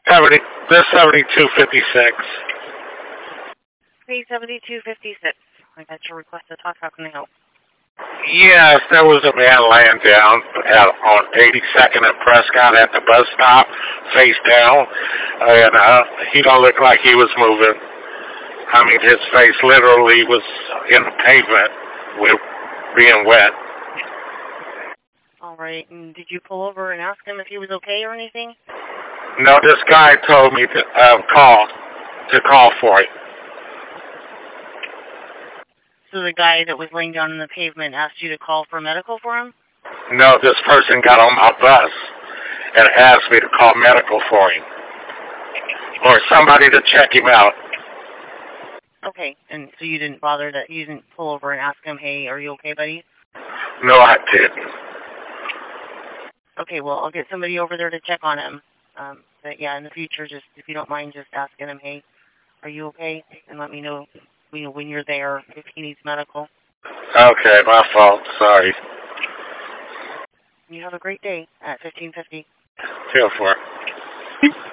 70, this 7256. Page 7256. I got your request to talk. How can I help? Yes, there was a man laying down on 82nd and Prescott at the bus stop, face down, and he don't look like he was moving. I mean, his face literally was in the pavement with being wet. All right. And did you pull over and ask him if he was okay or anything? No, this guy told me to call for it. So the guy that was laying down on the pavement asked you to call for medical for him? No, this person got on my bus and asked me to call medical for him. Or somebody to check him out. Okay, and so you didn't you didn't pull over and ask him, hey, are you okay, buddy? No, I didn't. Okay, well, I'll get somebody over there to check on him. But yeah, in the future, just if you don't mind, just asking him, hey, are you okay? And let me know when you're there if he needs medical. Okay, my fault. Sorry. You have a great day at 1550. Feel for it.